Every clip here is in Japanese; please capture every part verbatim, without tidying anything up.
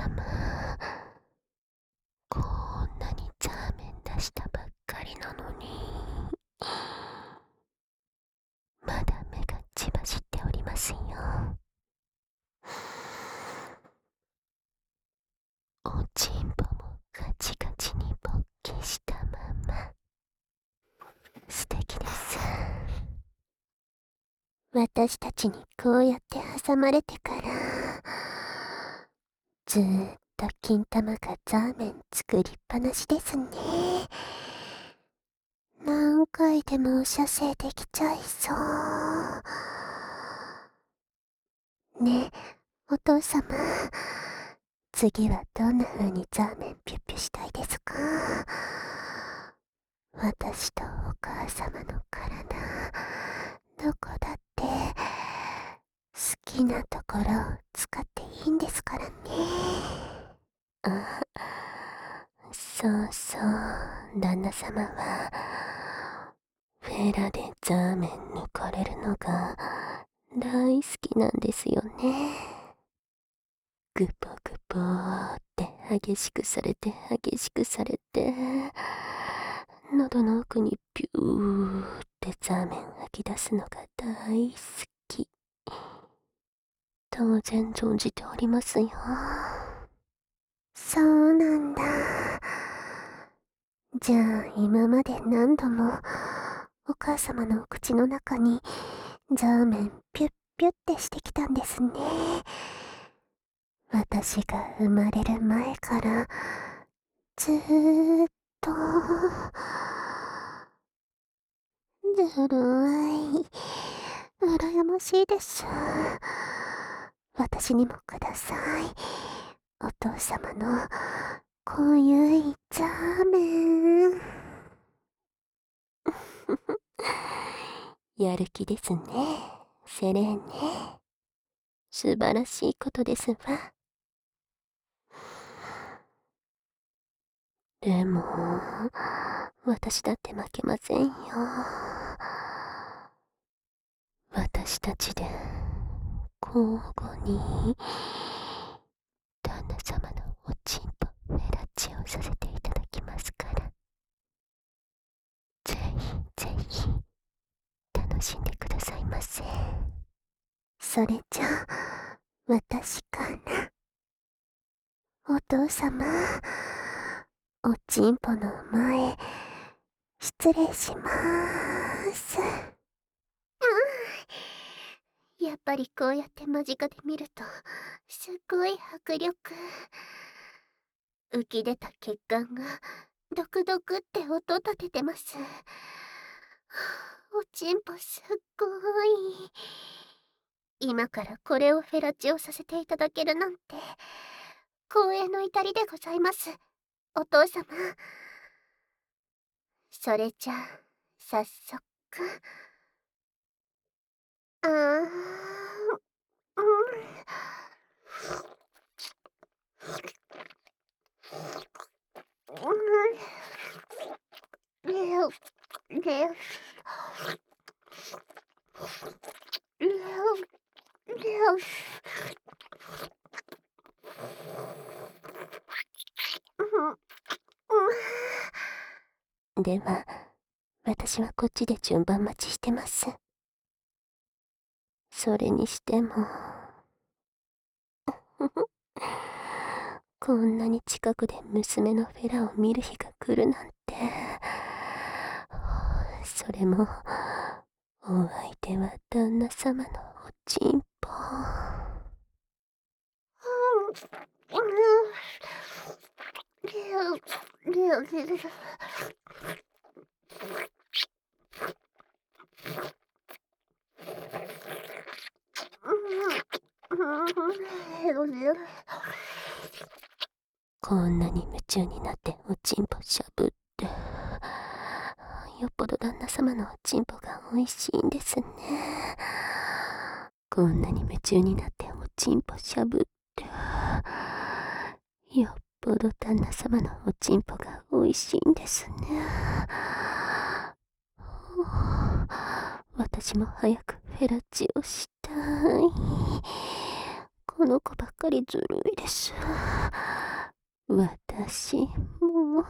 様、こんなにザーメン出したばっかりなのに、まだ目が血走っておりますよ。おちんぽもガチガチに勃起したまま。素敵です。私たちにこうやって挟まれてからずーっと金玉がザーメン作りっぱなしですね。何回でも射精できちゃいそう。ねえ、お父様、次はどんな風にザーメンピュッピュしたいですか？私とお母様の体、どこだって好きなところを使っていいんですからね。あ、そうそう、旦那様はフェラでザーメン抜かれるのが大好きなんですよね。グポグポーって激しくされて激しくされて、喉の奥にピューってザーメン吐き出すのが大好き。当然存じておりますよ。そうなんだ。じゃあ今まで何度もお母様のお口の中にザーメンピュッピュッってしてきたんですね。私が生まれる前からずーっと。ずるい。羨ましいです。私にもください。お父様のこういうザーメン。やる気ですね、セレーネ。素晴らしいことですわ。でも、私だって負けませんよ。私たちで交互に旦那様のおちんぽフェラチオさせていただきますから、ぜひぜひ楽しんでくださいませ。それじゃあ私かな。お父様、おちんぽの前失礼しまーす。やっぱりこうやって間近で見るとすっごい迫力。浮き出た血管がドクドクって音立ててます。おちんぽすっごい。今からこれをフェラチオさせていただけるなんて光栄の至りでございます、お父様。それじゃあ早速。あー、うん。では、私はこっちで順番待ちしてます。それにしてもこんなに近くで娘のフェラを見る日が来るなんて。それもお相手は旦那様のおちんぽ。こんなに夢中になっておちんぽしゃぶって、よっぽど旦那様のおちんぽが美味しいんですね。こんなに夢中になっておちんぽしゃぶって、よっぽど旦那様のおちんぽが美味しいんですね。私も早くフェラチオしたい。ここの子ばっかりずるいです。私も。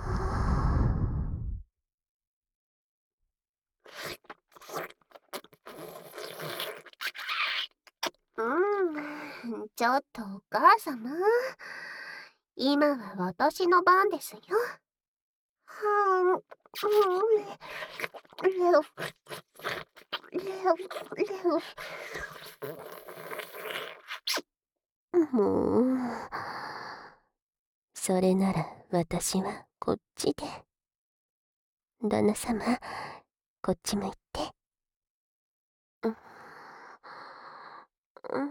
うーん、ちょっとお母様。今は私の番ですよ。はん、うん、レオ、レオ、レオ。もう、それなら私はこっちで。旦那様、こっち向いて。うん、うん、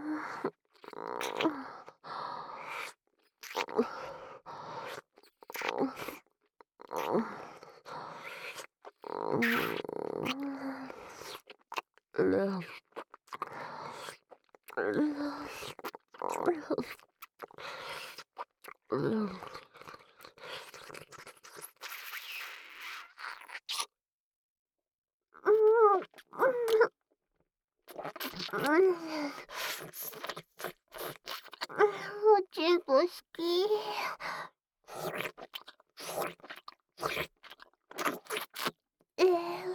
レオ、レオ、レオ。おちんこ好き。えー、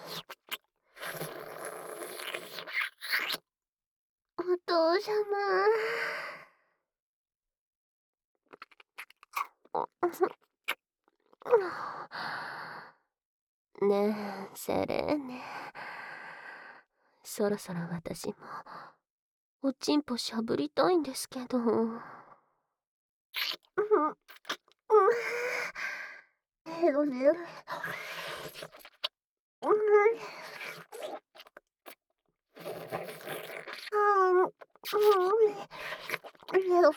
お父様。ねえ、セレーネ。そろそろ私も、おちんぽしゃぶりたいんですけど。うん、うん、レロレロ。うん、あー、うん、レロ、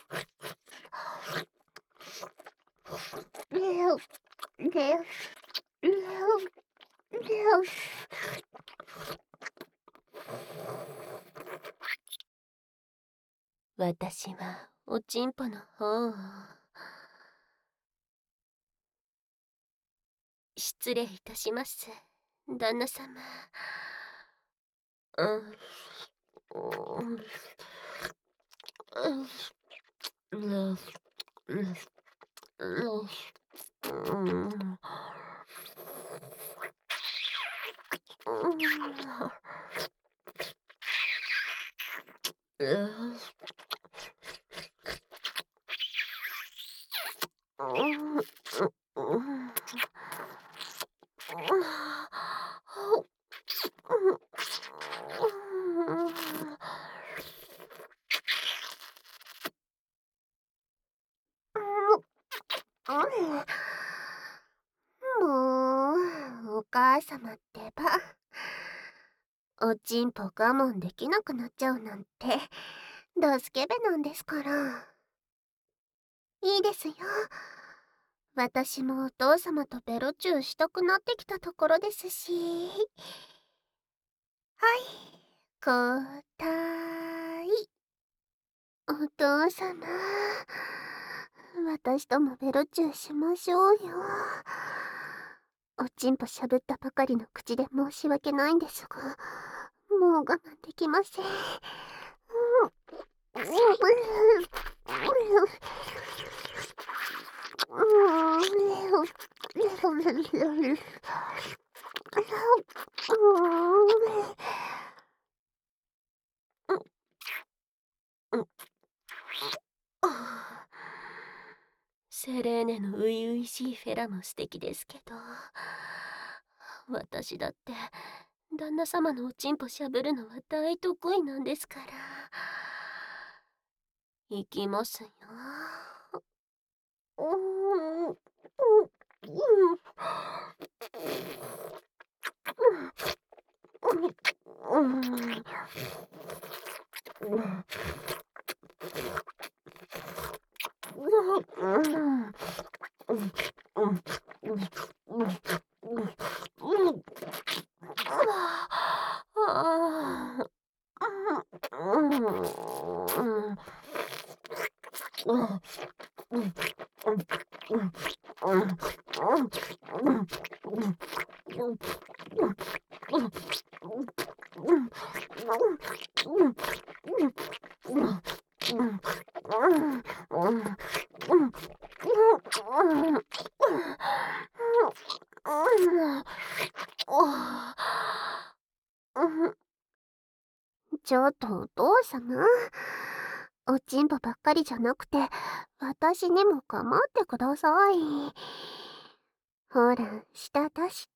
レロ、レロ、レロ、レロ。私はおちんぽの方を。失礼いたします、旦那様。うん、うん、うん、うん、うん、もう、お母様ってば。おちんぽ我慢できなくなっちゃうなんて、ドスケベなんですから。いいですよ。私もお父様とベロチューしたくなってきたところですし。はい、交代。お父様、私ともベロチューしましょうよ。おちんぽしゃぶったばかりの口で申し訳ないんですが、もう我慢できません。セレーネの初々しいフェラも素敵ですけど、私だって旦那様のおちんぽしゃぶるのは大得意なんですから。いきますよ。うん、うん、うん、うん、 ちょっとお父様。おちんぽばっかりじゃなくて、私にも構ってください。ほら、舌出して。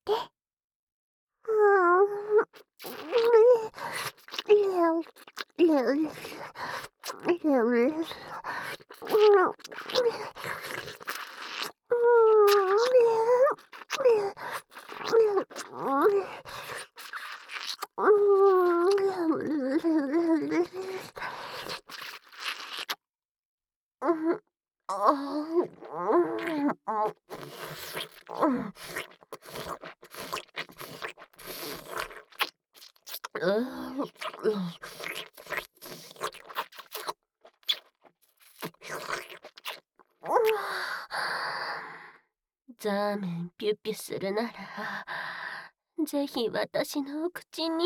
ザーメンピュッピュするなら、ぜひ私の口に。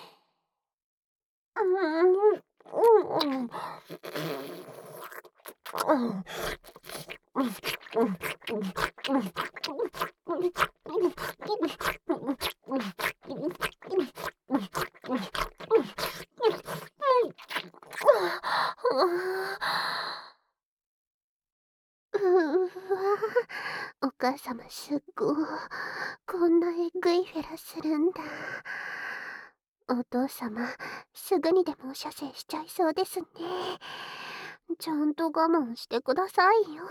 うわ、お母様すっごい、こんなえぐいフェラするんだ。お父様、すぐにでも射精しちゃいそうですね。ちゃんと我慢してくださいよ。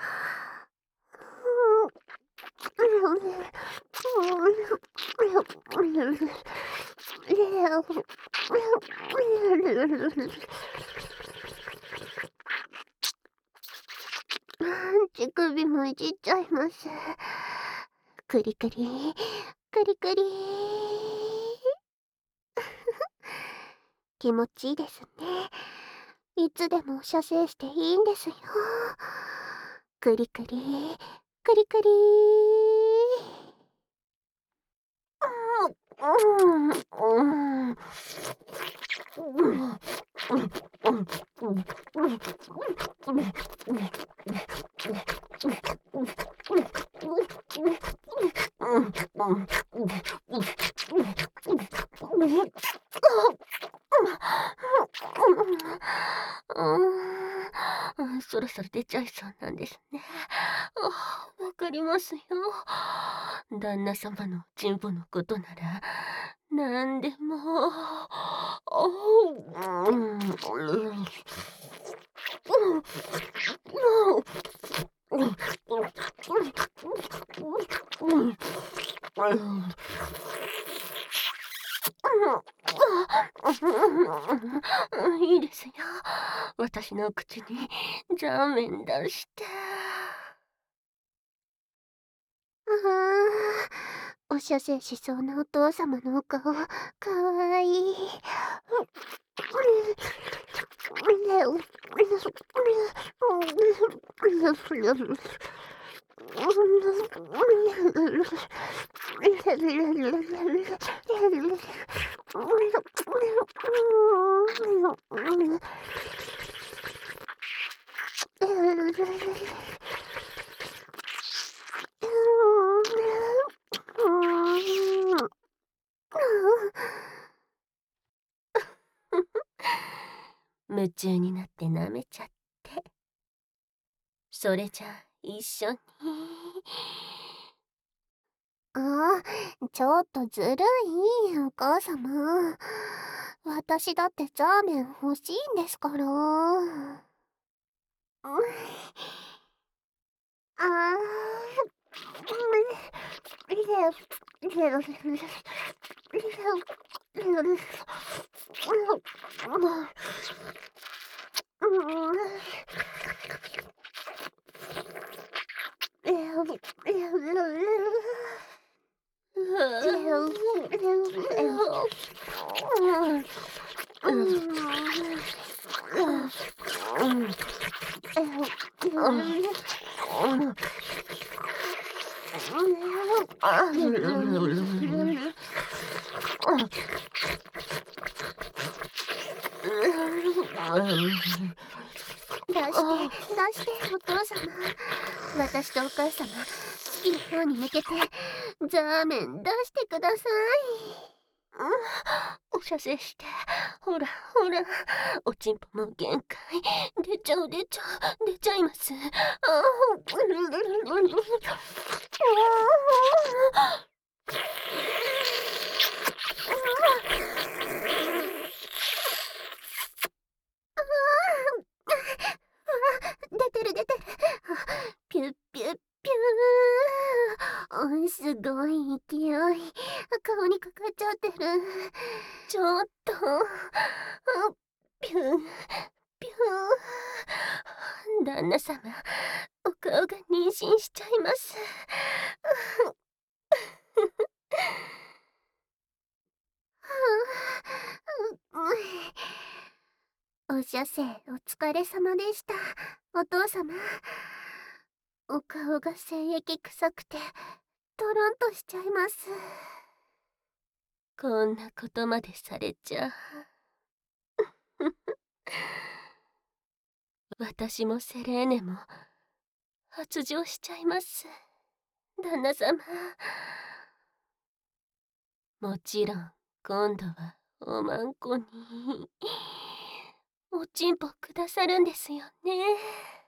乳首もいじっちゃいます。クリクリ、クリクリ。気持ちいいですね。いつでも射精していいんですよ。クリクリ、クリクリ。うん、そろそろ出ちゃいそうなんですね。あ、わかりますよ。旦那様のチンポのことなら、なんでも。うん。いいですよ。私の口にザーメン出して。ああ、お射精しそうなお父様のお顔、かわいい。夢中になって舐めちゃって。それじゃあ一緒に。ああ、ちょっとずるい、お母様。私だってザーメン欲しいんですから。ああ、出して、出して、お父様。私とお母様、好きな方に向けて、ザーメン出してください。 うん、射精して、ほらほら、おちんぽも限界。出ちゃう出ちゃう、出ちゃいます。ああ、出てる出てる。ピュッピュッピュー。すごい勢い。顔にかかっちゃってる。ちょっと。ピューピュー。旦那様、お顔が妊娠しちゃいます。お射精お疲れ様でした。お父様。お顔が精液臭くて、トロンとしちゃいます。こんなことまでされちゃ。私もセレーネも発情しちゃいます。旦那様。もちろん、今度はおまんこに、おちんぽくださるんですよね。